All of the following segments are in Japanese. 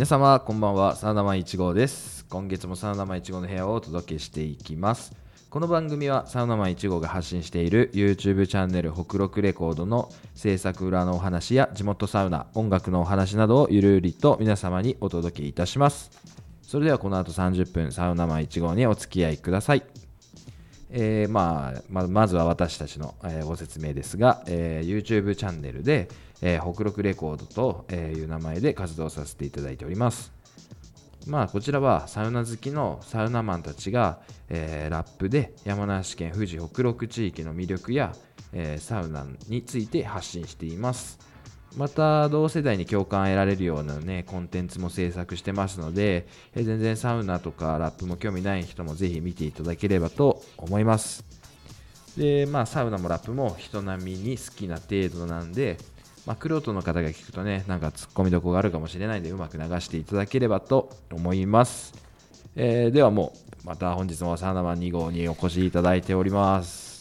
様こんばんは、サウナマン1号です。今月もサウナマン1号の部屋をお届けしていきます。この番組はサウナマン1号が発信している YouTube チャンネル北録レコードの制作裏のお話や地元サウナ、音楽のお話などをゆるりと皆様にお届けいたします。それではこの後30分サウナマン1号にお付き合いください。まずは私たちの、ご説明ですが、YouTube チャンネルで、北録レコードという名前で活動させていただいております。こちらはサウナ好きのサウナマンたちが、ラップで山梨県富士北陸地域の魅力や、サウナについて発信しています。また同世代に共感得られるようなねコンテンツも制作してますので、全然サウナとかラップも興味ない人もぜひ見ていただければと思います。でサウナもラップも人並みに好きな程度なんで、玄人の方が聞くとねなんか突っ込みどころがあるかもしれないのでうまく流していただければと思います。ではもうまた本日もサウナマン2号にお越しいただいております。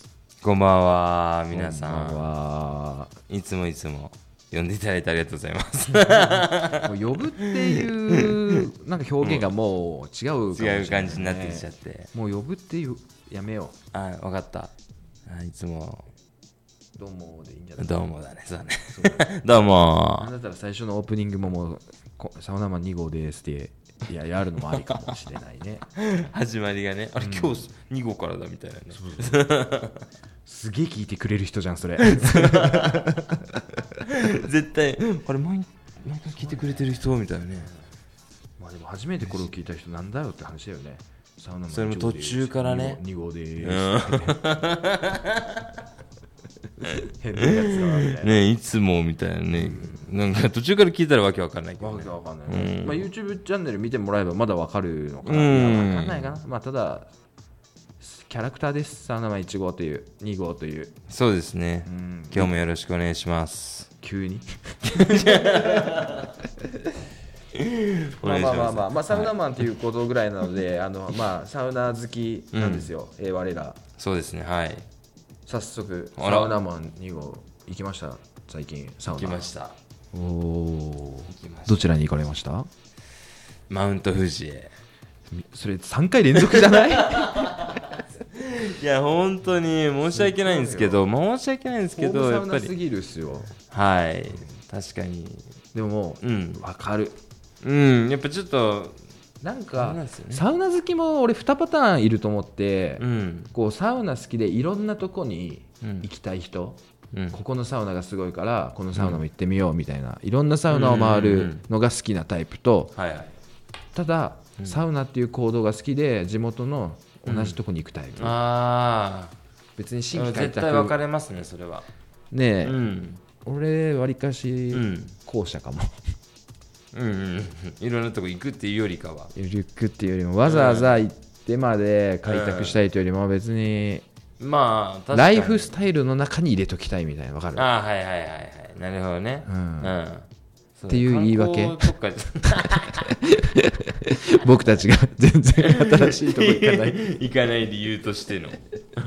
こんばんは皆さん。 こんばんは。 いつも呼んでいただいてありがとうございますもう呼ぶっていうなんか表現がもう違うかもしれない、ね、 違う感じになってきちゃって、 もう呼ぶっていうやめよう。分かった。いつもどうもでいいんじゃない。 どうもだね。そうだねどうも。 なんだったら最初のオープニングももうサウナマン2号ですってやるのもありかもしれないね始まりがね、あれ、今日2号からだみたいなね。 そうすげえ聞いてくれる人じゃんそれ絶対あれ毎回聞いてくれてる人みたいなね。 でも初めてこれを聞いた人なんだよって話だよね。サウナマンそれも途中からね 2号でーす、変なやつだわみたいなね、いつもみたいなね、なんか途中から聞いたらわけわかんないけど、ね、 わけわかんない、YouTube チャンネル見てもらえばまだわかるのかな、わかんないかな。ただキャラクターです。サウナマン1号という2号という。 そうですね、今日もよろしくお願いします。 急にサウナマンということぐらいなので、サウナ好きなんですよ、我ら。 そうですね、はい。 早速サウナマン2号行きました。最近サウナ行きました。 どちらに行かれました？ マウント富士へ。 それ3回連続じゃないいや本当に申し訳ないんですけど、やっぱりすぎるっすよ。 はい、確かに。 でもわかる。 やっぱちょっとなんかサウナ好きも俺2パターンいると思って、こうサウナ好きでいろんなとこに行きたい人、ここのサウナがすごいからこのサウナも行ってみようみたいな、いろんなサウナを回るのが好きなタイプと、ただサウナっていう行動が好きで地元の同じとこに行くタイプ、別に新規開拓絶対分かれますねそれはねえ、俺わりかし後者かもいろんなとこ行くっていうよりかは、 行くっていうよりもわざわざ行ってまで開拓したいというよりも別にライフスタイルの中に入れときたいみたいな。分かる？ はいなるほどね、 っていう言い訳僕たちが全然新しいとこ行かない理由としての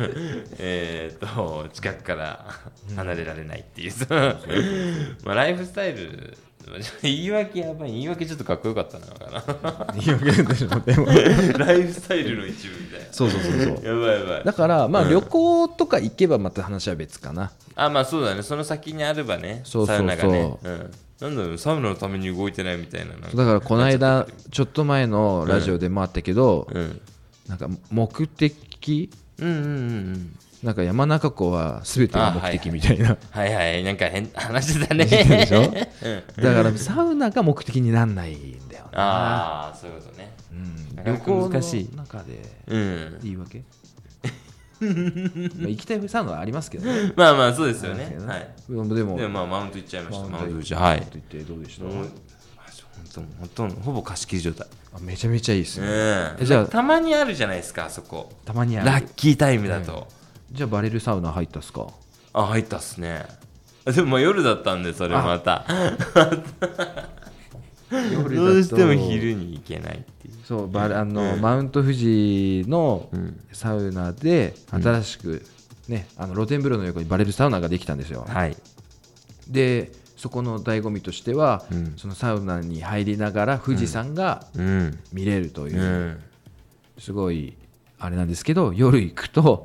近くから離れられないっていうライフスタイル言い訳ちょっとかっこよかったな言い訳でしょ。でもライフスタイルの一部みたいな。そうやばい。 だから旅行とか行けばまた話は別かな。 そうだね。その先にあればね、サウナがね、なんだろう、サウナのために動いてないみたいな。だからこの間ちょっと前のラジオでもあったけど、なんか目的、なんか山中湖は全てが目的みたいな、 なんか変な話だねでしょだからサウナが目的になんないんだよな。そういうことね。 旅行の中で言い訳行きたいサウナはありますけどね。 そうですよね。 でもマウント行っちゃいました。マウント行ってどうでした？ ほぼ貸し切り状態。 めちゃめちゃいいですね。 じゃあたまにあるじゃないですか、あそこ。 たまにある。 ラッキータイムだと。 じゃあバレルサウナ入ったっすか？ 入ったっすね。でも夜だったんで、それまたどうしても昼に行けないっていう。 そう、マウント富士のサウナで新しくね、露天風呂の横にバレルサウナができたんですよ。でそこの醍醐味としては、そのサウナに入りながら富士山が見れるという、すごいあれなんですけど、夜行くと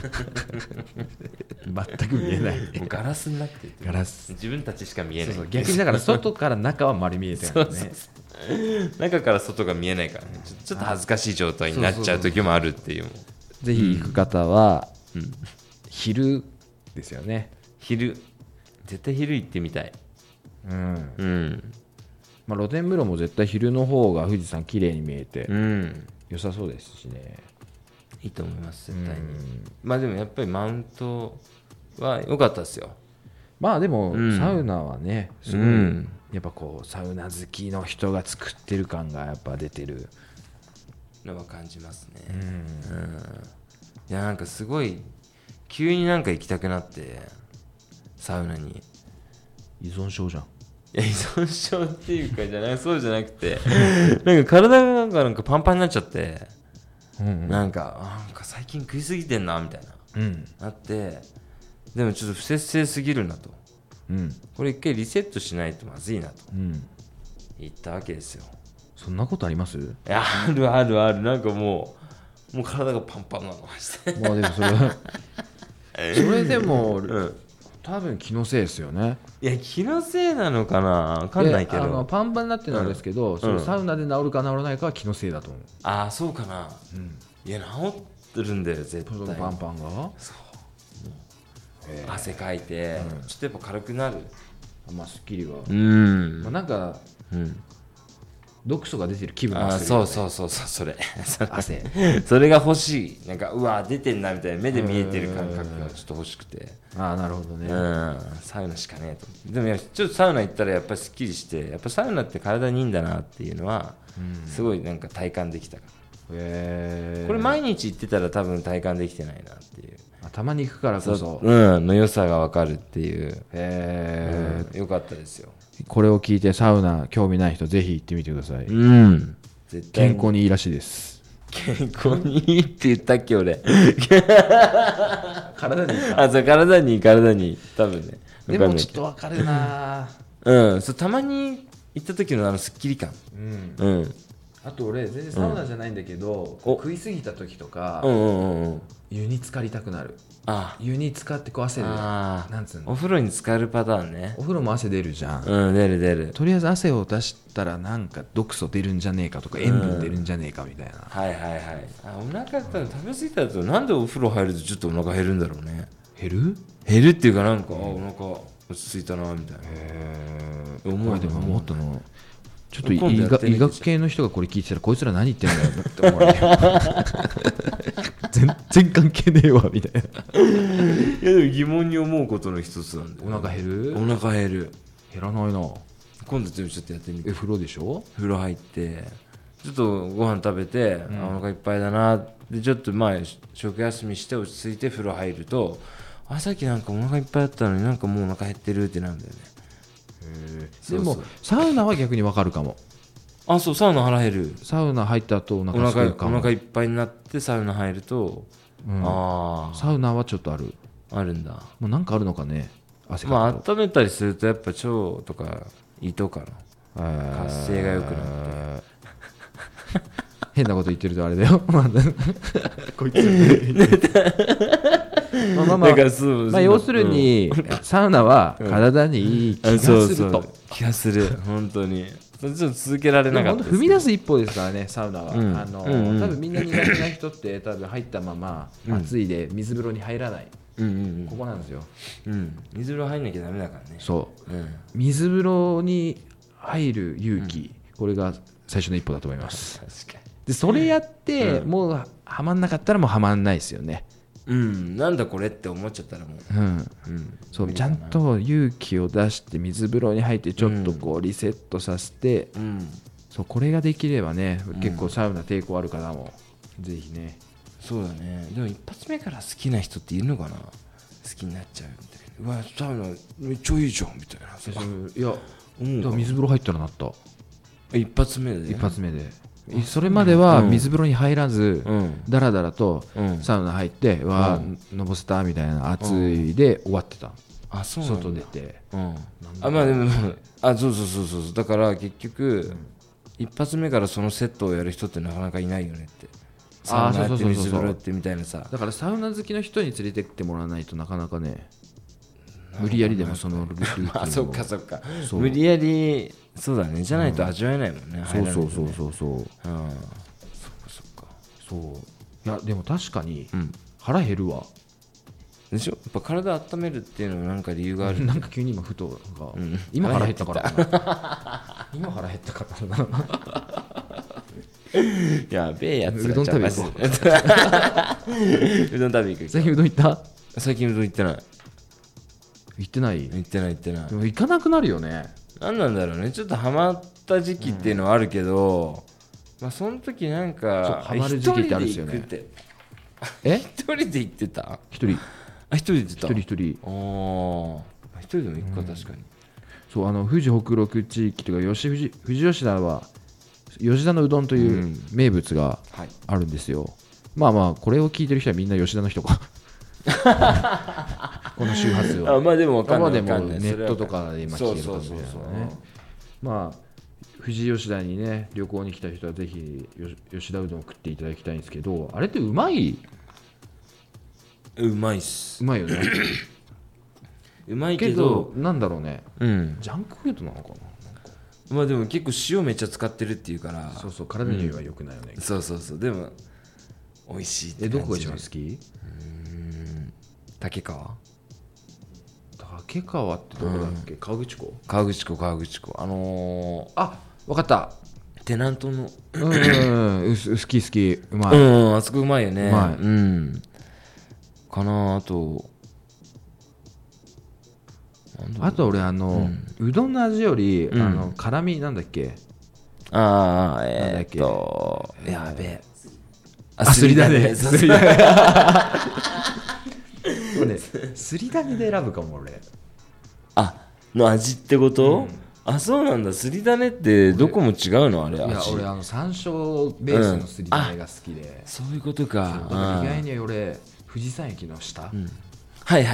全く見えないもうガラスになってて、 ガラス、 自分たちしか見えない。 そうそう、逆にだから外から中は丸見えてるんですね。 中から外が見えないからね、ちょっと恥ずかしい状態になっちゃう時もあるっていう。 ぜひ行く方は、昼ですよね。 昼、絶対昼行ってみたい。 まあ、露天風呂も絶対昼の方が富士山綺麗に見えて、 うん、 良さそうですしね。 いいと思います絶対に。まあでもやっぱりマウントは良かったですよ。 まあでも、サウナはねすごい、やっぱこうサウナ好きの人が作ってる感がやっぱ出てるのは感じますね。いやなんかすごい急になんか行きたくなって、サウナに。 依存症じゃん。 いや依存症っていうかじゃない、そうじゃなくてなんか体がなんかパンパンになっちゃって、なんか最近食いすぎてんなみたいな、なって、でもちょっと不節制すぎるなと、これ一回リセットしないとまずいなと、言ったわけですよ。 そんなことあります？いやあるあるある。なんかもう体がパンパンなのましてまあでもそれでも、多分気のせいですよね。 いや気のせいなのかな、分かんないけど、 パンパンになってるのはあれですけど、それサウナで治るか治らないかは気のせいだと思う。 ああそうかな、いや治ってるんだよ絶対。 パンパンがそう汗かいて、ちょっとやっぱ軽くなる。 まあスッキリは、 まあ、なんか、毒素が出てる気分がするよね。 そうそれ汗それが欲しい。なんかうわ出てんなみたいな、目で見えてる感覚がちょっと欲しくて。 ああなるほどね。 サウナしかねえと。でもちょっとサウナ行ったらやっぱりすっきりして、やっぱサウナって体にいいんだなっていうのは、すごいなんか体感できたから。これ毎日行ってたら多分体感できてないなっていう。 たまに行くからこその良さが分かるっていう。よかったですよ。 これを聞いてサウナ興味ない人ぜひ行ってみてください。 絶対健康にいいらしいです。 健康にいいって言ったっけ俺体にいいか。 そう体に多分ね。 でもちょっと分かるな。 そうたまに行った時のスッキリ感。 あと俺全然サウナじゃないんだけど、食いすぎた時とか、湯に浸かりたくなる。湯に浸かってこう汗で、なんつうの、 お風呂に浸かるパターンね。 お風呂も汗出るじゃん。 出る。 とりあえず汗を出したらなんか毒素出るんじゃねえかとか、塩分出るんじゃねえかみたいな。 お腹食べ過ぎたと、なんでお風呂入るとちょっとお腹減るんだろうね。 減るっていうか、なんかお腹落ち着いたなみたいな。 思う。でも思ったの、ちょっと医学系の人がこれ聞いてたら、こいつら何言ってんだよって思われる。全然関係ねえわみたいな。 いやでも疑問に思うことの一つなんで。 お腹減る？ お腹減る。 減らないな。 今度ちょっとやってみて。 風呂でしょ？ 風呂入ってちょっとご飯食べて、お腹いっぱいだなで、ちょっと食休みして落ち着いて風呂入ると、さっきなんかお腹いっぱいだったのになんかもうお腹減ってるってなるんだよね。 でもサウナは逆に分かるかも。 そう、サウナ腹減る。 サウナ入った後お腹すくかも。 お腹いっぱいになってサウナ入ると、 サウナはちょっとあるんだ。 もうなんかあるのかね。汗かくと温めたりするとやっぱ腸とか胃とかの活性が良くなって変なこと言ってるとあれだよこいつ要するにサウナは体にいい気がすると。 気がする本当に。ちょっと続けられなかったです。 踏み出す一歩ですからね、サウナは。多分みんな苦手な人って多分入ったまま暑いで水風呂に入らない、ここなんですよ。 水風呂入んなきゃダメだからね。 そう、水風呂に入る勇気、これが最初の一歩だと思います。 確かに。 でそれやって、もうはまんなかったらもうはまんないですよね。 なんだこれって思っちゃったらもう、 そうちゃんと勇気を出して水風呂に入ってちょっとこうリセットさせて、そうこれができればね、結構サウナ抵抗ある方もぜひね。 そうだね。でも一発目から好きな人っているのかな。好きになっちゃうみたいな。サウナめっちゃいいじゃんみたいな。 いや水風呂入ったらなった。 一発目で。 それまでは水風呂に入らず、だらだらとサウナ入って、のぼせたみたいな暑いで終わってた。 あ、そうなんだ。 外出て、 あ、まあでもそうだから結局、一発目からそのセットをやる人ってなかなかいないよねって。サウナやって水風呂やってみたいなさ。 だからサウナ好きの人に連れてってもらわないとなかなかね、無理やりでもそのルーティンをあ、そっか無理やり、そうだね、じゃないと味わえないもんね。 そうそっかそう。いやでも確かに腹減るわ。 でしょ。やっぱ体温めるっていうのはなんか理由がある。 なんか急に今ふと今腹減ったからかな。今腹減ったからな。 やべえやつ。 うどん食べ行こう。 うどん食べ行く。 最近うどん行った？ 最近うどん行ってない。 行ってない？ 行ってないでも行かなくなるよね。 なんなんだろうね。ちょっとハマった時期っていうのはあるけど、まあその時なんかハマる時期ってあるんですよね。 一人で行ってた？ 一人で行ってた？ 一人。 ああ、一人でも行くか、確かに。 そう、富士北陸地域というか富士吉田は吉田のうどんという名物があるんですよ。まあまあこれを聞いてる人はみんな吉田の人か。この周波数は。 まあでも分かんない。 でもネットとかで今聞けるかもしれないね。まあ富士吉田にね旅行に来た人はぜひ吉田うどんを食っていただきたいんですけど、あれってうまい？ うまいっす。 うまいよね。 うまいけどなんだろうね、ジャンクフードなのかな。 まあでも結構塩めっちゃ使ってるっていうから、 そう体には良くないよね。 そうでも美味しいって感じ。 どこが一番好き？ 竹川ってどこだっけ？河口湖。あ、分かった。 テナントの好きうまい。 あそこうまいよね。かな。 あと俺うどんの味より辛みなんだっけ？ やべえ。 すりだね。すりだねで選ぶかも俺。 の味ってこと？そうなんだ。すりだねってどこも違うのあれ？いや俺山椒ベースのすりだねが好きで。 そういうことか。 意外に俺富士山駅の下。 はい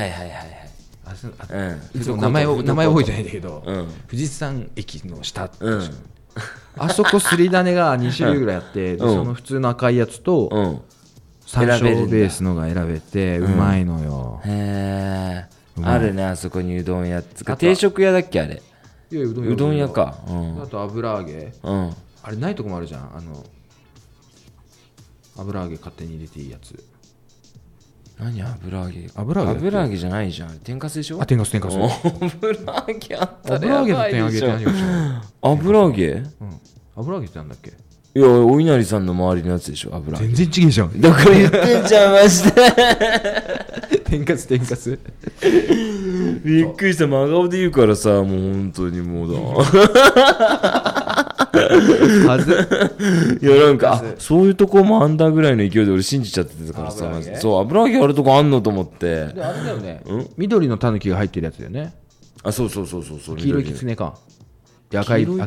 名前覚えてないんだけど、富士山駅の下、あそこすりだねが2種類ぐらいあって、その普通の赤いやつと山椒ベースのが選べてうまいのよ。 あるね、あそこにうどん屋つか定食屋だっけあれ？いやうどん屋か。 あと油揚げ、あれないとこもあるじゃん。油揚げ勝手に入れていいやつ。 何油揚げ？ 油揚げじゃないじゃん。天かすでしょ？ 天かす。 油揚げあったら油揚げと天揚げって何が違う？ 油揚げ？ 油揚げってなんだっけ？ いや、お稲荷さんの周りのやつでしょ、油揚げ。 全然違えじゃん。 どこ言ってんじゃん、マジで。 天かす。 びっくりした。真顔で言うからさ、もう本当にもうだ。いや、なんか、そういうとこもあんだぐらいの勢いで俺信じちゃってたからさ、そう、油揚げあるとこあんのと思って。 で、あれだよね。緑のタヌキが入ってるやつだよね。 そう。 黄色いキツネか。赤い。もう、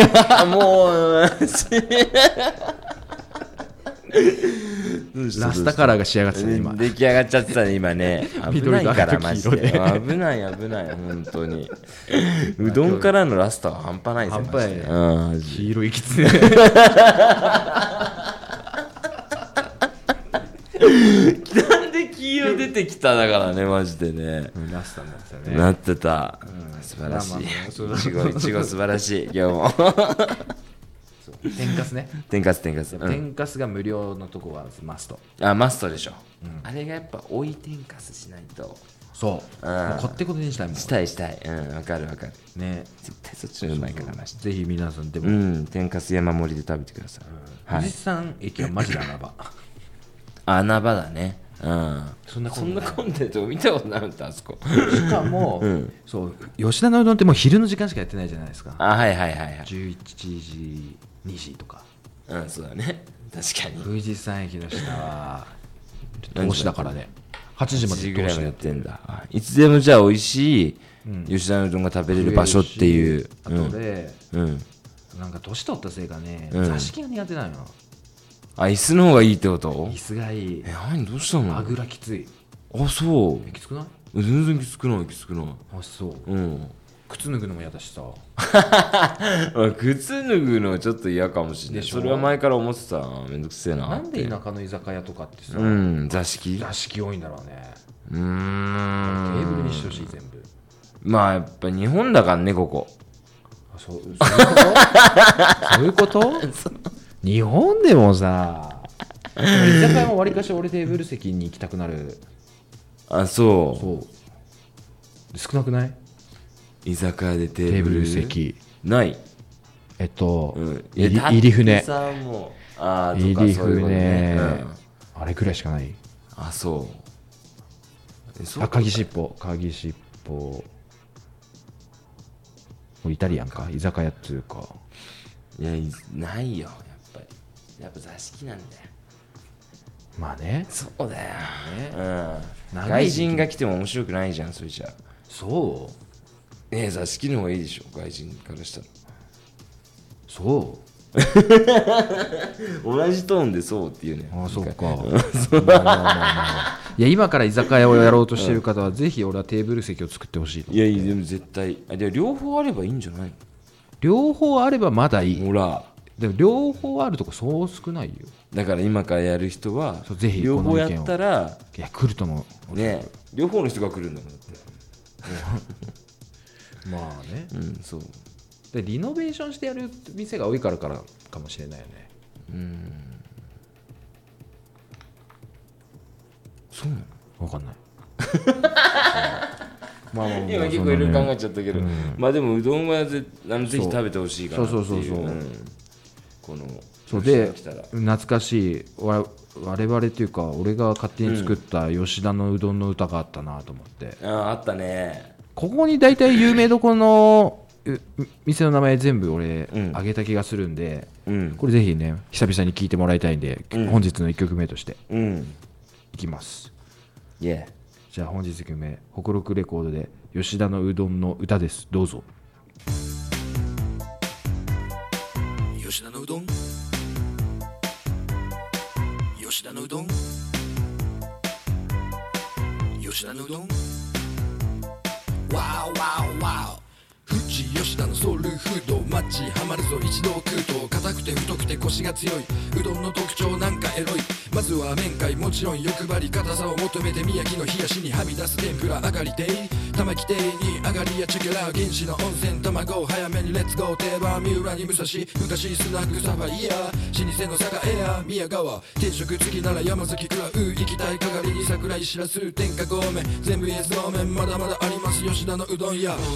ラスタカラーが仕上がってたね、今。 出来上がっちゃってたね、今ね。危ないから、マジで。危ない、本当に。うどんからのラスタは半端ないですよ。 半端ないね。黄色いキツネ。 なんで黄色出てきただからね、マジでね。 ラスタになってたね。 なってた。素晴らしい。いちご素晴らしい、今日も。 天かすね。 天かす。 天かすが無料のとこはマスト。 マストでしょ。あれがやっぱ追い天かすしないと。 そう。こってことにしたいもん。 したい。わかる。 ね。 絶対そっちのうまいからなし。 ぜひ皆さんでも。 天かす山盛りで食べてください。 富士山駅はマジで穴場。 穴場だね。 そんな混んでるとこ見たことないんだ、あそこ。 しかも、そう吉田のうどんってもう昼の時間しかやってないじゃないですか。 はい。 11時2時とか。 そうだね。確かに。 富士山駅の下は投資だからね。8時までぐらいまでやってんだ。いつでもじゃあ美味しい吉田のうどんが食べれる場所っていう。 あとで、なんか年取ったせいかね、座敷が苦手なのよ。 椅子の方がいいってこと？ 椅子がいい。 どうしたの？ あぐらきつい。 そう。 きつくない？ 全然少ない少ない。 あ、そう。 うん。 靴脱ぐのも嫌だしさ。 靴脱ぐのちょっと嫌かもしれない。それは前から思ってたな。めんどくせえな。 なんで田舎の居酒屋とかってさ、 座敷多いんだろうね。テーーブルにしてほしい、全部。 まあやっぱ日本だからね、ここ。 そういうことそういうこと日本でもさ、居酒屋もわりかし俺テーブル席に行きたくなる。 あ、そう。 そう少なくない？ 居酒屋でテテーブーブルル席。 ない。 入り船。入り船。あれくらいしかない。 あ、そう。 鍵しっぽ。イタリアンか、居酒屋っていうか。 いや、ないよ、やっぱ座敷なんだよ。 まあね。 そうだよ。外人が来ても面白くないじゃん、それじゃ。 そう。 座敷の方がいいでしょ、外人からしたら。 そう同じトーンでそうっていうね。 ああ、そうか。いや、今から居酒屋をやろうとしている方は、ぜひ俺はテーブル席を作ってほしいと。 いや、でも絶対。両方あればいいんじゃないの？ 両方あればまだいい。 ほら。 でも両方あるとこそう少ないよ。 だから今からやる人は、 ぜひ両方やったら、 いや、来ると思う。 ね、両方の人が来るんだもんだって。 まあね。 そう。 でリノベーションしてやる店が多いからかもしれないよね。 そうなの？ 分かんない。 今結構いろいろ考えちゃったけど、まあでもうどんはぜひ食べてほしいかなっていう。このそうで懐かしい我々っていうか俺が勝手に作った吉田のうどんの歌があったなと思って。 あったね。 ここに大体有名どころの店の名前全部俺あげた気がするんで、これぜひね久々に聞いてもらいたいんで、本日の1曲目としていきます。じゃあ本日1曲目、ホクロクレコードで吉田のうどんの歌です。どうぞ。 吉田のうどん、吉田のうどん、吉田のうどん、ワーワーワー、富士吉田のソウルフード、マッチハマるぞ一度食うと、硬くて太くてコシが強い、うどんの特徴なんかエロい。まずは麺界もちろん欲張り、硬さを求めて宮城の冷やしにはみ出す天ぷら上がり亭、玉木亭に上がりやチェケラ原始の温泉卵、早めにレッツゴー定番、三浦に武蔵、昔スナックサファイア、老舗の佐賀エア宮川、定食付きなら山崎食らう、行きたいかがりに桜井しらす、天下ごめん全部イエスの麺、まだまだあります吉田のうどん屋。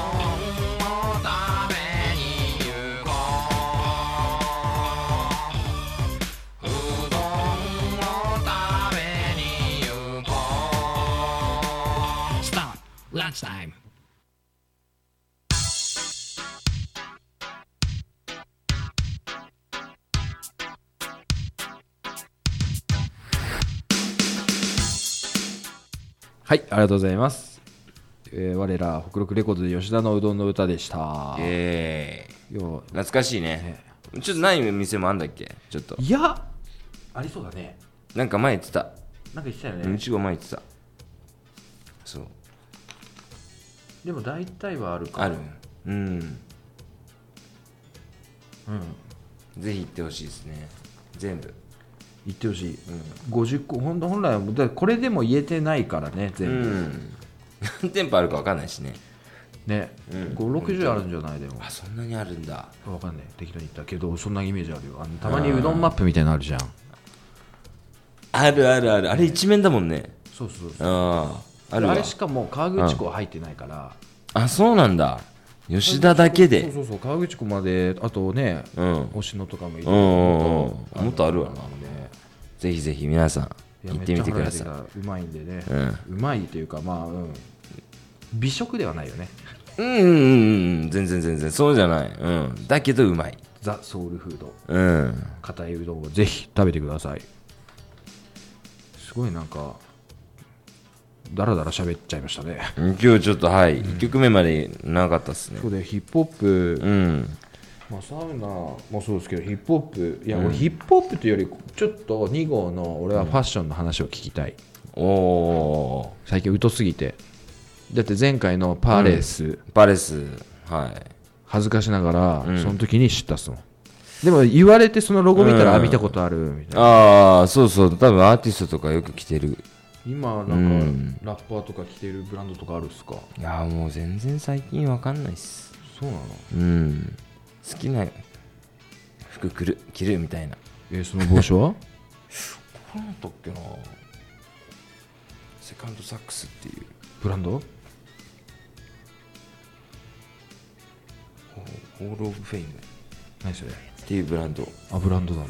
ランチタイム。 はい、ありがとうございます。我ら北陸レコードで吉田のうどんの歌でした。 懐かしいね。ちょっとない店もあんだっけ？ちょっと。 いや、ありそうだね。 なんか前言ってた。 なんか言ってたよね。 うちが前言ってた。そう。 でも大体はあるか。 ある。ぜひ行ってほしいですね。全部。 行ってほしい。50個、本来はこれでも言えてないからね、全部。 何店舗あるか分かんないしね。 ね、560あるんじゃないでも。 あ、そんなにあるんだ。 分かんない。適当に言ったけど、そんなイメージあるよ。たまにうどんマップみたいなのあるじゃん。 ある。あれ一面だもんね。 そう。 あれしかも河口湖は入ってないから。 あ、そうなんだ。吉田だけで。 そう河口湖まで、あとね、星野とかもいる。 もっとあるわな。ぜひぜひ皆さん行ってみてください。 うまいんでね。うまいというか、まあ、美食ではないよね。 全然そうじゃない。だけどうまい。 ザ・ソウルフード。硬いうどんをぜひ食べてください。すごいなんかだらだら喋っちゃいましたね。 今日ちょっと1曲目まで長かったっすね。 そうでヒップホップ、まあ、サウナもそうですけどヒップホップ、いや、俺ヒップホップというよりちょっと2号の俺はファッションの話を聞きたい。 おお。 最近疎すぎて。 だって前回のパレス、 パレス、はい。 恥ずかしながら、その時に知ったっすもん。でも言われてそのロゴ見たら、見たことあるみたいな。 ああ、そうそう、多分アーティストとかよく着てる。 今なんか、ラッパーとか着てるブランドとかあるっすか？ いやもう全然最近わかんないっす。 そうなの？ 好きな服着るみたいな。 その帽子は？ これなんだっけな、セカンドサックスっていうブランド？ ホールオブフェイム何それっていうブランド。 ブランドだね。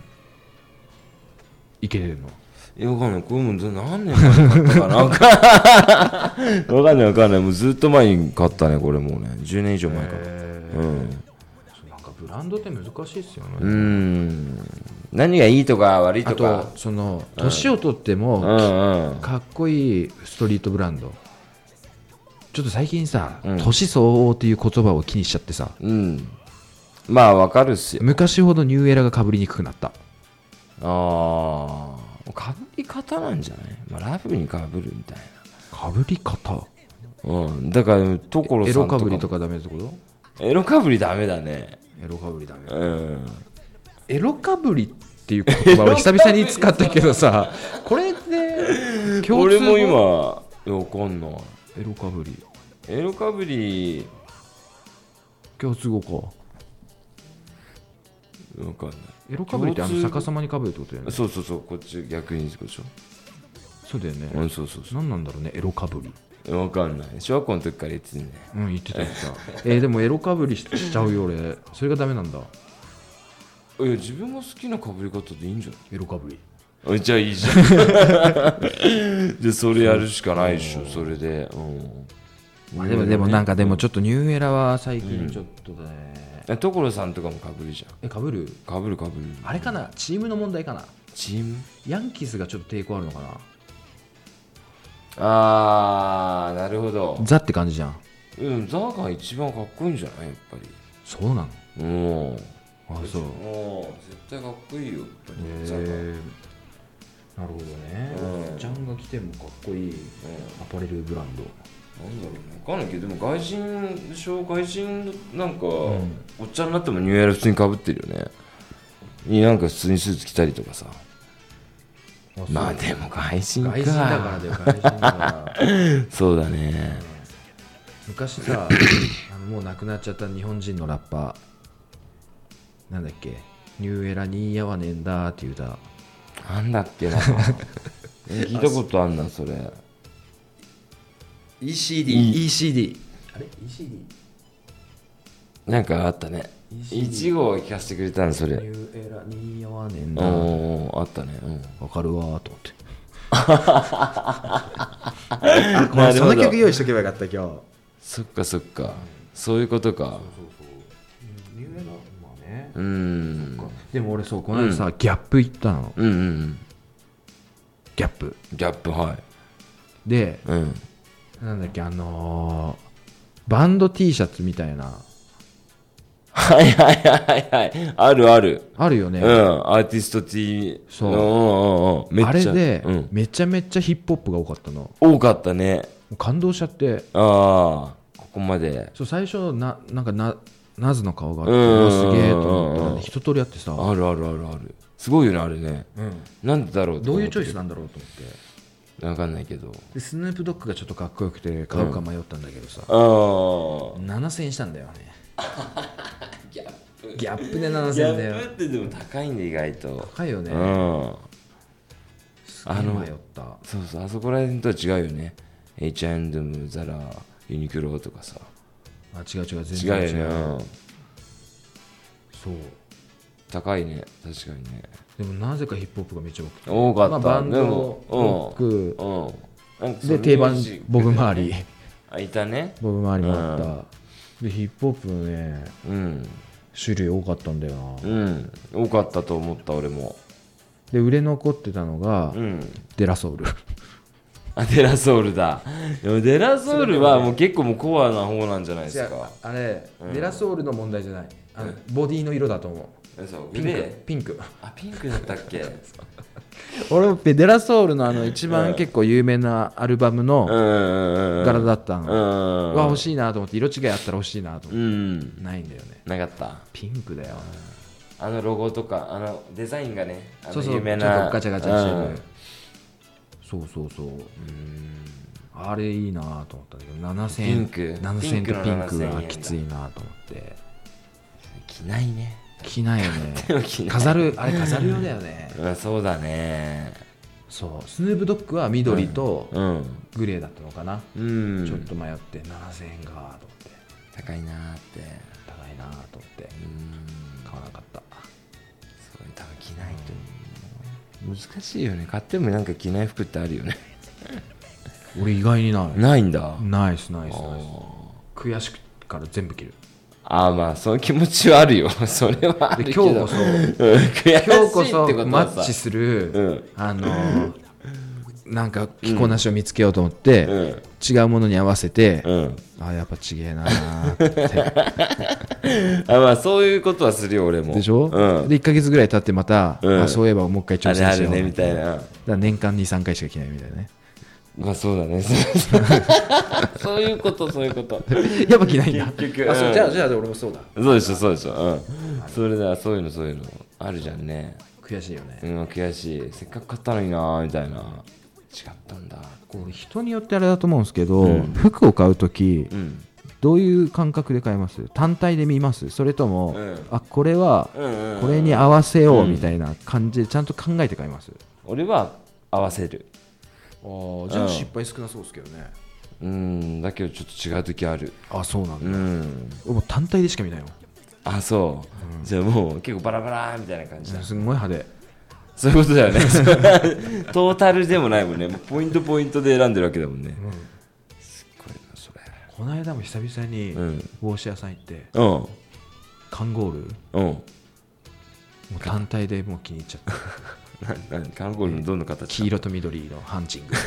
いけてるの？ いや、わかんない。これも何年前に買ったかな。わかんない。もうずっと前に買ったね、これもうね。10年以上前から。 なんかブランドって難しいっすよね。 何がいいとか悪いとか。 あと、その、年を取っても、かっこいいストリートブランド。ちょっと最近さ、年相応っていう言葉を気にしちゃってさ。 まあ、わかるっすよ。 昔ほどニューエラが被りにくくなった。 かぶり方なんじゃない？まあ、ラフにかぶるみたいな。 かぶり方？ だから所さんとかエロかぶりとかダメってこと？ エロかぶりダメだね。 エロかぶりダメ。エロかぶりっていう言葉を久々に使ったけどさ、これって共通語？俺も今わかんない。 エロかぶり。 エロかぶり共通語か。 わかんない。 エロかぶりって逆さまにかぶるってことだよね。 そう、こっち逆にでしょ。 そうだよね。 そう。 何なんだろうね、エロかぶり。 わかんない。小学校の時から言ってね。 言ってた。でもエロかぶりしちゃうよ俺。それがダメなんだ。 いや、自分が好きなかぶり方でいいんじゃん。 エロかぶり。 じゃあいいじゃん。でそれやるしかないでしょ。それで。 でもなんかでもちょっとニューエラは最近ちょっとね。 所さんとかもかぶるじゃん。 かぶる。あれかな、チームの問題かな。 チーム？ ヤンキースがちょっと抵抗あるのかな。なるほど。 ザって感じじゃん。 ザが一番かっこいいんじゃない？やっぱり。 そうなの？そう。 絶対かっこいいよ。 ザが。なるほどね。ジャンが着てもかっこいいアパレルブランド。 なんだろうね、分かんないけど、でも外人なんか、おっちゃんになってもニューエラ普通にかぶってるよね。なんか普通にスーツ着たりとかさ。まあでも外人か。 外人だからだよ、外人だから。 そうだね。 昔さ、もう亡くなっちゃった日本人のラッパー、なんだっけ、ニューエラに似合わねえんだっていう歌。 なんだっけな。聞いたことあんな、それ。 ECD。あれ ECD？ なんかあったね。1号を聞かせてくれたの、それ。 ニューエラに似合わねえんだ。 あったね。 わかるわーと思って。 その曲用意しとけばよかった今日。 そっか。そういうことか。 ニューエラ、まあね。でも俺この間さ、ギャップ行ったの。ギャップ、 はい。 で、なんだっけ、バンド T シャツみたいな。 はい。ある。 あるよね。 アーティスト T。 そう。あれで、めちゃめちゃヒップホップが多かったの。 多かったね。 感動しちゃって。 ここまで。 そう、最初、なんかナズの顔があって、すげえと思ったら、一通りあってさ。 ある。すごいよね、あれね。なんでだろう。 どういうチョイスなんだろうと思って。 分かんないけど。 でスヌープドッグがちょっとかっこよくて買うか迷ったんだけどさ、7000円したんだよね。ギャップで7000円だよ。 ギャップってでも高いんで意外と。 高いよね。迷った。 そう、あそこら辺とは違うよね。H&M、ザラ、ユニクロとかさ。 違う全然違うよね。 そう。 高いね、確かにね。 でもなぜかヒップホップがめっちゃ多くて。 多かった。 バンド、ロック、で定番ボブ周り。 いたね。 ボブ周りもあった。でヒップホップのね、種類多かったんだよな。 多かったと思った俺も。 で売れ残ってたのがデラソウル。 デラソウルだ。でもデラソウルはもう結構もうコアな方なんじゃないですか。 あれ、デラソウルの問題じゃない。ボディの色だと思う。 ピンク。 ピンク。 ピンクだったっけ。 俺もペデラソールの一番結構有名なアルバムの柄だったの、欲しいなと思って、色違いあったら欲しいなと思って、ないんだよね。 なかった。 ピンクだよ、 ロゴとかデザインがね、 そうそう、 有名なちょっとガチャガチャしてる、そうそうそう、あれいいなと思ったんだけど、7000円とピンクはきついなと思って。 着ないね。 着ないよね。飾るようだよね。 そうだね。 そう、スヌープドッグは緑とグレーだったのかな、ちょっと迷って7000円かと思って、 高いなーって、 と思って買わなかった。 そう、多分着ないと難しいよね。買ってもなんか着ない服ってあるよね。 俺意外にないんだ。 ナイス悔しくから全部着る。 まあその気持ちはあるよ。それはあるけど、 今日こそマッチするなんか着こなしを見つけようと思って、違うものに合わせて、やっぱちげえなーってまあそういうことはするよ俺も。 でしょ、で1ヶ月ぐらい経ってまた、そういえばもう一回挑戦しようねみたいな。だから年間 2,3 回しか着ないみたいなね。 まあそうだね。そういうこと。やっぱ着ないんだ。 結局、 じゃあ俺もそうだ。 そうでしょ。それだ、そういうのあるじゃんね。 悔しいよね。 悔しい。せっかく買ったのになーみたいな。違ったんだ。 これ人によってあれだと思うんですけど、服を買うとき、どういう感覚で買います？単体で見ます？それとも、これはこれに合わせようみたいな感じでちゃんと考えて買います？ 俺は合わせる。 じゃあ失敗少なそうですけどね。 だけどちょっと違う時ある。 そうなんだ。もう単体でしか見ないの。 そう、じゃあもう結構バラバラみたいな感じだ。 すごい派手。 そういうことだよね。トータルでもないもんね。ポイントで選んでるわけだもんね。すっごいなそれ。 この間も久々に帽子屋さん行って、カンゴール、もう単体でもう気に入っちゃった。 カンゴールのどの形？ 黄色と緑のハンチング。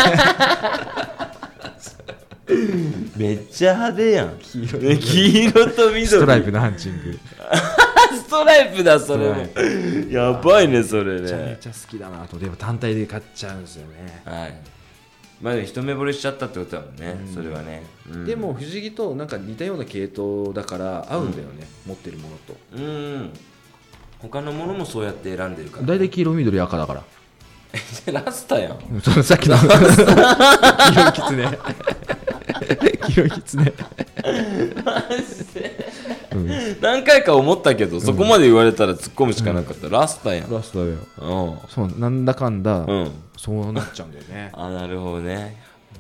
めっちゃ派手やん。黄色と緑。 ストライプのハンチング。 ストライプだそれも。やばいねそれね。 めちゃめちゃ好きだなと。でも単体で買っちゃうんですよね。 まあ一目惚れしちゃったってことだもんね。それはね。 でも不思議となんか似たような系統だから合うんだよね。持ってるものと。 他のものもそうやって選んでるから。 大体黄色緑赤だから。 ラスタやん。 さっきの黄色いキツネ。黄色いキツネ。 マジで。何回か思ったけど、そこまで言われたら突っ込むしかなかった。ラスタやん。 ラスタだよ。そう、なんだかんだ、そうなっちゃうんだよね。 なるほどね。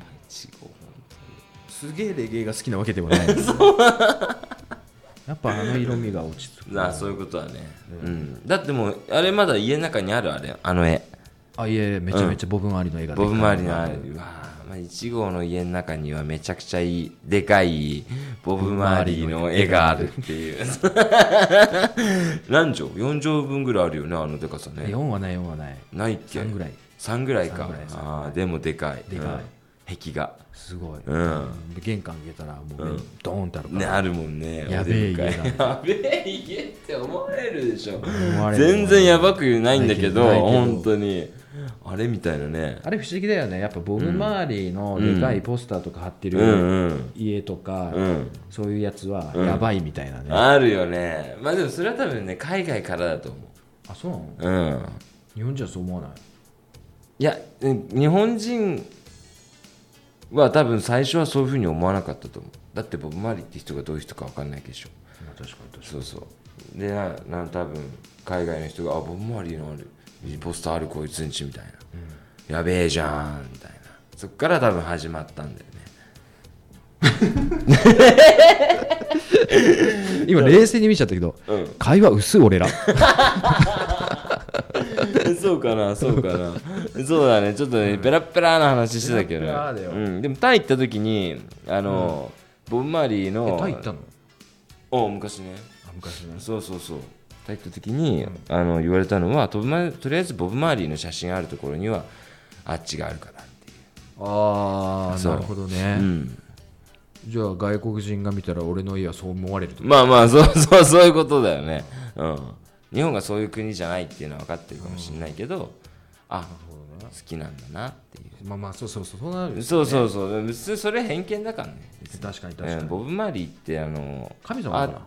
すげえレゲエが好きなわけではない。やっぱ色味が落ち着く。 そういうことだね。だってもうあれまだ家の中にある絵。 いえめちゃめちゃボブ周りの絵がボブ周りのある。1号の家の中にはめちゃくちゃでかいボブ周りの絵があるっていう。何畳 ?4 畳分ぐらいあるよね、でかさね。 4はないないっけ。3ぐらいか。でもでかい。壁画すごい。玄関開けたらもうドーンってあるからね。あるもんね。 やべえ家だ。 やべえ家って思われるでしょ。全然やばくないんだけど、本当にあれみたいなね。 あれ不思議だよね。やっぱボブ周りのでかいポスターとか貼ってる家とか、そういうやつはやばいみたいなね。 あるよね。まあでもそれは多分ね、海外からだと思う。 そうなの？日本人はそう思わない？ いや、日本人は多分最初はそういうふうに思わなかったと思う。だってボブ周りって人がどういう人か分かんないでしょ。 確かに。 そうで多分海外の人がボブ周りのあるポスターあるこいつんちみたいな、やべえじゃんみたいな、そっから多分始まったんだよね。今冷静に見ちゃったけど、会話薄い俺ら。 そうかなそうだね。ちょっとね、ペラペラな話してたけど、でもタイ行った時にボブ周りのタイ行ったの？ 昔ね。そうタイ行った時に言われたのは、とりあえずボブ周りの写真あるところにはあっちがあるからっていう。 なるほどね。じゃあ外国人が見たら俺の家はそう思われると。 まあそういうことだよね。日本がそういう国じゃないっていうのは分かってるかもしれないけど、 好きなんだなっていう。 まあそうなる、ね、 そう別にそれ偏見だからね。 確かに、 ボブ・マリーって神様だから。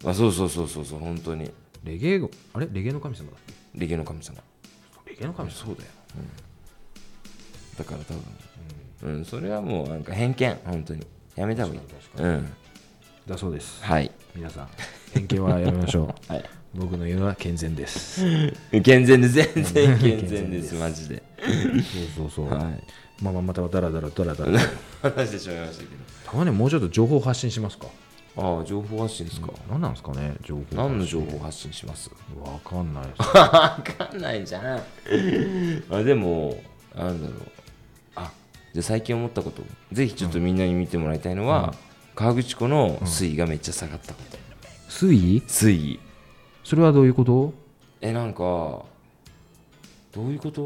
そう本当にレゲエの神様だっけ。 レゲエの神様そうだよ、 だから多分、それはもうなんか偏見、本当にやめた方がいい。 だそうです。 はい、 皆さん偏見はやめましょう。 はい、 僕の言うのは健全です。 健全です、全然健全です、マジで。 そう、 はい、 またダラダラ話してしまいましたけど、 たまにもうちょっと情報発信しますか。 情報発信ですか。 何なんですかね、情報。 何の情報発信します？ わかんないです。 わかんないじゃん。でもなんだろう。じゃあ最近思ったこと、ぜひちょっとみんなに見てもらいたいのは、河口湖の水位がめっちゃ下がったこと。 水位。それはどういうこと？ なんかどういうこと？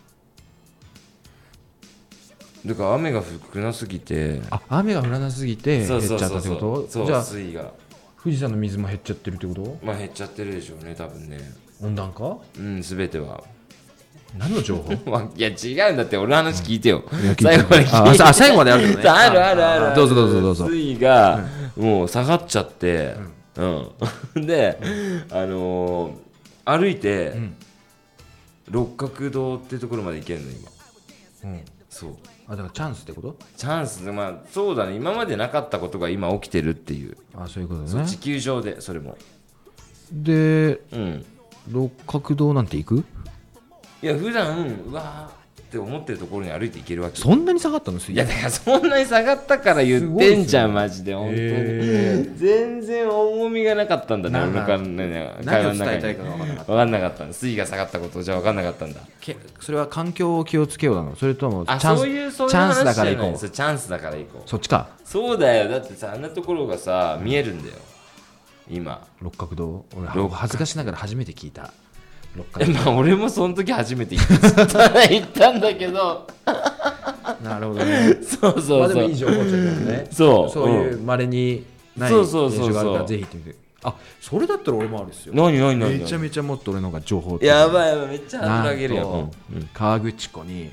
だから雨が降らなすぎて。 雨が降らなすぎて減っちゃったってこと？ そう、 じゃあ水位が富士山の水も減っちゃってるってこと？ まあ減っちゃってるでしょうね、多分ね。 温暖化？ 全ては。 何の情報？ いや違うんだって、俺の話聞いてよ。最後まで聞いて。 最後まであるのね。 ある。 どうぞ。 水位がもう下がっちゃって、で、歩いて六角堂ってところまで行けるの今。そう。 だからチャンスってこと？ チャンス、そうだね。今までなかったことが今起きてるっていう。 そういうことね。 地球上でそれも。 で、六角堂なんて行く？ いや普段うわーって思ってるところに歩いていけるわけ。 そんなに下がったの？ いやだからそんなに下がったから言ってんじゃん、マジで本当に。全然重みがなかったんだね、俺の会話の中に。 何を伝えたいかが分かんなかったんだ。水位が下がったことじゃ分かんなかったんだ。 それは環境を気をつけようなの？それともチャンスだから行こう？ チャンスだから行こう。 そっちか。 そうだよ。だってさ、あんなところがさ見えるんだよ今。 六角堂、俺恥ずかしながら初めて聞いた。 俺もその時初めて行ったんだけど。 なるほどね。 そうでもいい情報ちょっとね。 そういう稀にない練習があるからぜひ行ってみて。それだったら俺もあるっすよ。 何めちゃめちゃもっと俺の方が情報。 やばいめっちゃハードル上げるよ。 河口湖に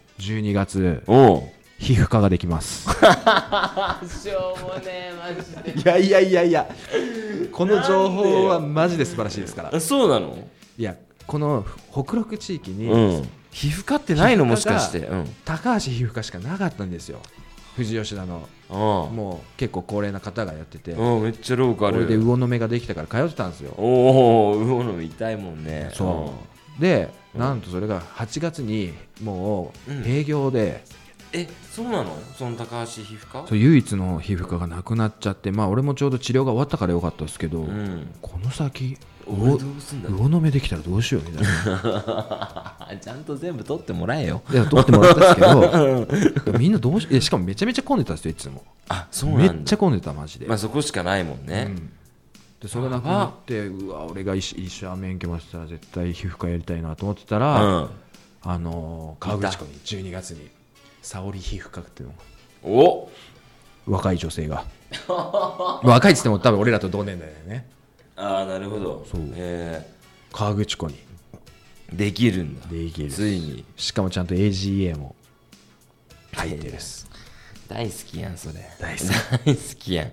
12月皮膚科ができます。 しょうもねえマジで。 いやこの情報はマジで素晴らしいですから。 そうなの？ いや、この北陸地域に皮膚科ってないの？もしかして高橋皮膚科しかなかったんですよ。富士吉田のもう結構高齢な方がやってて、 めっちゃローカル。 これで魚の目ができたから通ってたんですよ。 魚の目痛いもんね。 でなんとそれが8月にもう営業で、 そうなの？その高橋皮膚科？ そう、唯一の皮膚科がなくなっちゃって、俺もちょうど治療が終わったからよかったですけど、この先魚の目できたらどうしようみたいな。 ちゃんと全部取ってもらえよ。 いや取ってもらったんですけどみんなどうしかもめちゃめちゃ混んでたんですよ、いつも。 そうなんだ。 めっちゃ混んでたマジで。 そこしかないもんね。 でそれがなくなって、俺が医者免許もしたら絶対皮膚科やりたいなと思ってたら、河口湖に12月に沙織皮膚科っていうのが、若い女性が若いっつっても多分俺らと同年代だよね。 なるほど。 河口湖にできるんだ。 ついに。しかもちゃんと AGA も入ってるです。 大好きやんそれ。 大好きやん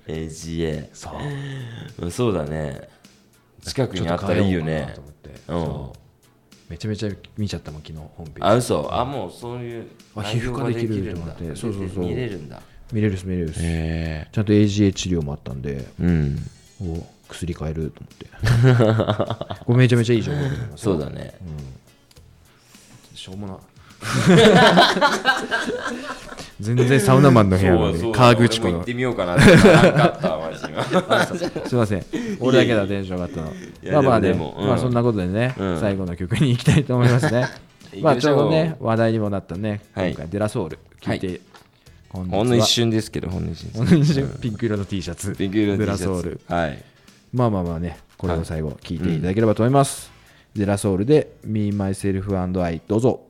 AGA。そうだね。近くにあったらいいよね。めちゃめちゃ見ちゃったもん昨日本編。 嘘。もうそういう皮膚科できると思って。そう見れるんだ。 見れるです。ちゃんと AGA 治療もあったんで、薬買えると思ってこれめちゃめちゃいい情報だと思います。 そうだね。 しょうもな全然サウナマンの部屋なのに河口湖の行ってみようかなってなかったマジすいません、俺だけだテンション上がったの。でもそんなことでね、最後の曲に行きたいと思いますね。ちょうどね話題にもなったね、今回デラソウル聴いて、 ほんの一瞬ですけど、ほんの一瞬ピンク色の T シャツ、デラソウル。まあね、これを最後聴いていただければと思います。デラソウルで Me, Myself and I、 どうぞ。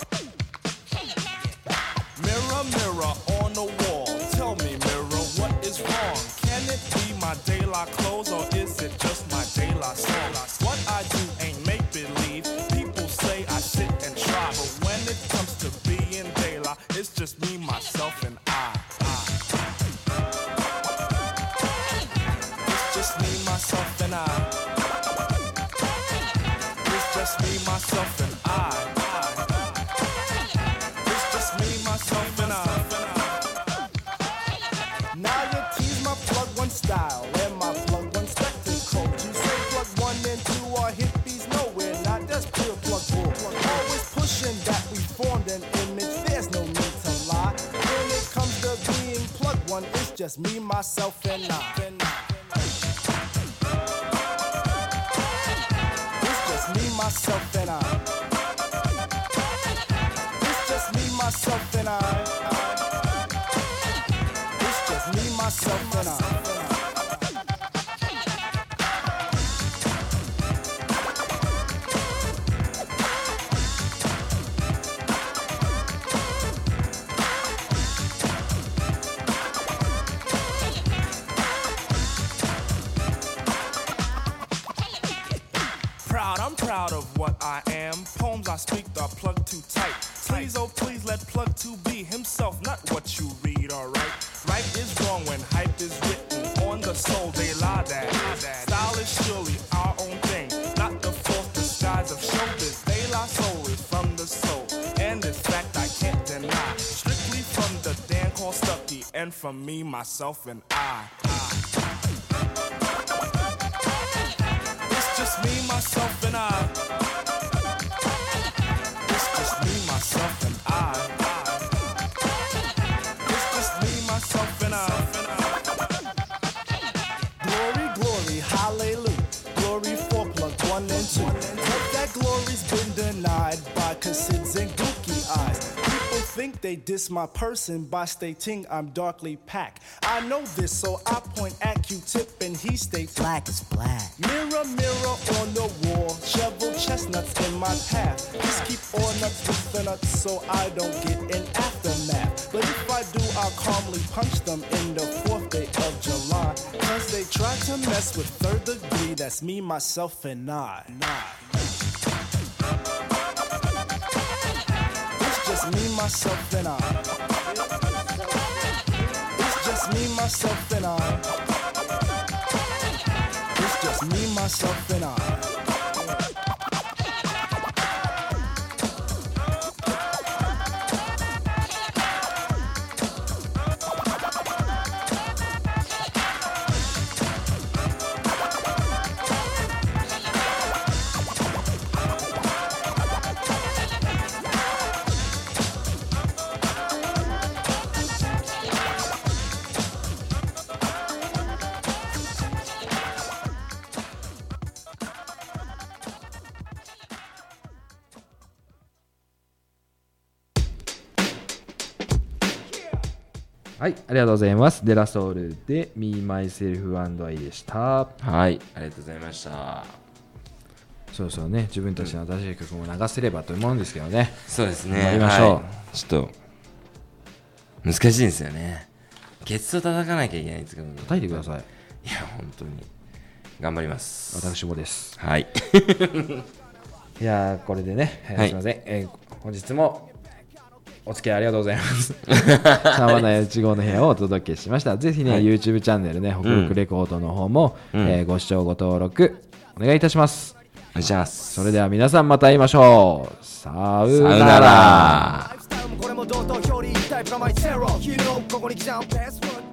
Mirror, mirror on the wall, tell me, mirror, what is is wrong? Can it be my de la clothes or is it just my de la song? What I do ain't make believe. People say I sit and try, but when it comes to being de la, it's just me, myself, and I. It's just me, myself, and I. It's just me, myself, and I. It's just me, myself, and I. Now you tease my plug one style and my plug one spectacle. You say plug 1 and 2 are hippies, nowhere not. That's pure plug bull. Always pushing that we formed an image. There's no need to lie. When it comes to being plug one, it's just me, myself, and I. It's just me, myself, and I. It's just me, myself, and I. Me, myself, and I. I'm proud of what I am. Poems I speak are plugged too tight. Please, oh please, let plug 2 be himself, not what you read, alright? Right is wrong when hype is written on the soul, they lie that. Style is surely our own thing, not the false disguise of showbiz. De La Soul is from the soul, and this fact I can't deny. Strictly from the Dan called Stucky, and from me, myself, and I. It's just me, myself, and I. It's just me, myself, and I. It's just me, myself, and I. Glory, glory, hallelujah. Glory for plug 1 and 2. But that glory's been denied by Cassids and gooky eyes. People think they diss my person by stating I'm darkly packed. I know this, so I point at Q-Tip and he states black is black. Mirror, mirror on the wall, shovel chestnuts in my path. Just keep all nuts with the nuts so I don't get an aftermath. But if I do, I'll calmly punch them in the 4th day of July. Cause they try to mess with 3rd degree, that's me, myself, and I. It's just me, myself, and I. It's just me, myself, and I. It's just me, myself, and I. はい、ありがとうございます。デラソウルで Me, Myself and I でした。 はい、ありがとうございました。 そうそうね、自分たちの新しい曲も流せればと思うんですけどね。 そうですね。 やりましょう、 はい。ちょっと難しいんですよね。ケツを叩かなきゃいけないんですけど、 叩いてください。 いや、本当に頑張ります。 私もです。 はい。 いやこれでね、すみません、本日もお付き合いありがとうございます。サバナ1号の部屋をお届けしました。ぜひね、はい、YouTube チャンネルね、北陸レコードの方も、ご視聴ご登録お願いいたします。 お願いします。 それでは皆さんまた会いましょう。さよなら。これも同等表裏一体プラマイゼロ。ここに来ちゃう